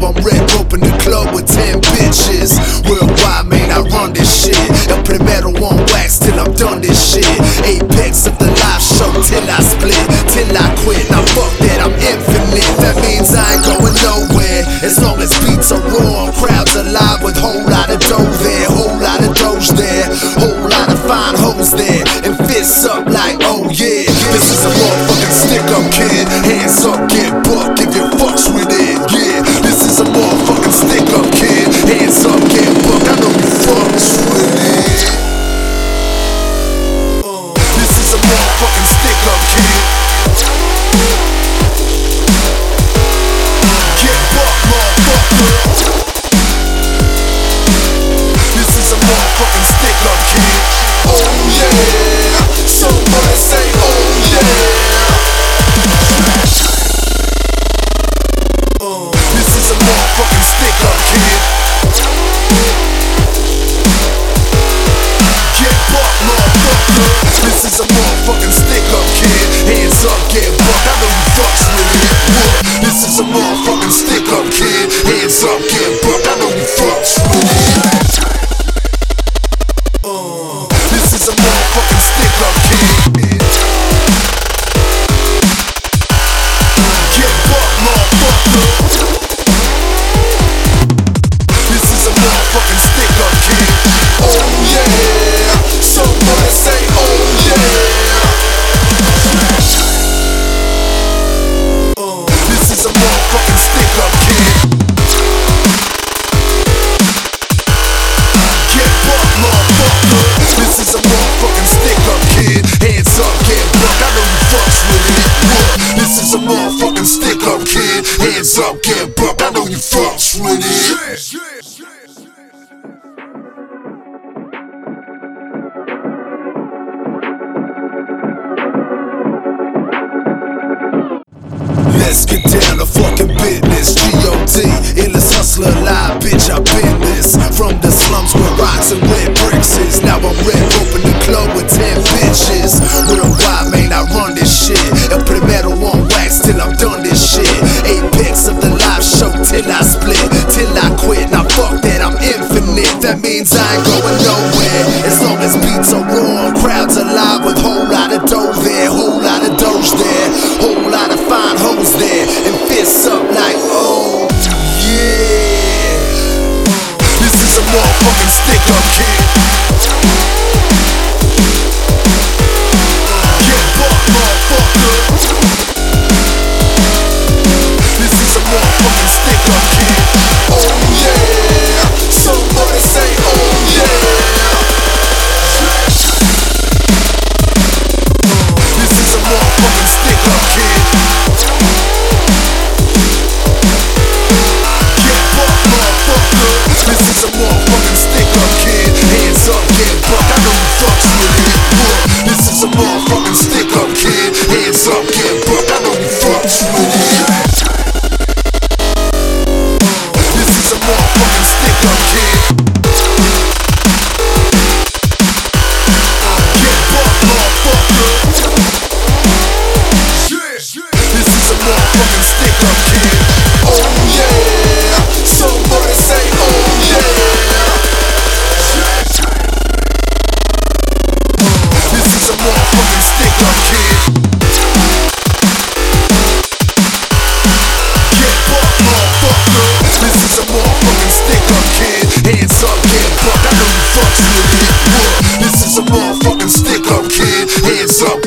I'm red roping the club with 10 bitches. Worldwide, man, I run this shit. El primero on wax till I'm done this shit. Apex of the live show till I split, till I quit. Now fuck that, I'm infinite. That means I ain't going nowhere. As long as beats are raw, crowds alive with whole lot of dough there, whole lot of doge there, whole lot of fine hoes there, and fists up like, oh yeah, this is a motherfucking stick-up kid. Hands up, get bucked if you fucks with it. Yeah, this is a motherfucking stick-up kid. Hands up, get bucked. I know you fucks with it. This is a motherfucking stick-up kid. Get bucked, motherfucker. This is a motherfucking stick-up kid. Oh yeah, somebody say oh yeah. This is a motherfucking stick-up kid. Get bucked, motherfucker. This is a motherfucking stick-up kid. Hands up, get bucked. I know you fucks with it. This is a motherfucking stick-up kid. Hands up, get bucked. I know you fucks with it. This is a motherfucking stick-up kid. Get bucked, motherfucker. This is a motherfucking stick-up kid. Oh yeah, somebody say oh yeah. This is a motherfucking stick-up kid. Get bucked, motherfucker. This is a motherfucking stick-up kid. Hands up, get bucked. I know you fucks with it. This is a motherfucking stick-up kid. Hands up, get bucked. I know you fucks with it. Let's get down to fucking business. G.O.D. illest hustler alive, bitch, I've been this. From the slums where rocks and red bricks is. Now I'm red roping the club with 10 bitches. Worldwide, man, I run this shit. El primero on wax till I'm done this shit. Apex of the live show till I split, till I quit. Now fuck that, I'm infinite. That means I ain't going nowhere. As long as beats are raw, crowds alive with whole lot of dough there, whole lot of doge there, whole lot of fine hoes there, and fists up like, oh yeah. This is a motherfucking stick-up kid. Get bucked, motherfucker. This is a motherfucking stick-up kid. Oh yeah, somebody say oh yeah. This is a motherfucking stick-up kid. This is a motherfucking stick-up kid. Hands up, get bucked. I know you fucks with it. This is a motherfucking stick-up kid. Hands up, get bucked. I know you fucks with it. This is a motherfucking stick-up kid. Get bucked, motherfucker. This is a motherfucking stick-up kid. Oh yeah, somebody say oh yeah. This is a motherfucking stick-up kid. Get bucked, motherfucker. This is a motherfucking stick-up kid. Hands up, get bucked. I know you fucks with it. This is a motherfucking stick-up kid. Hands up.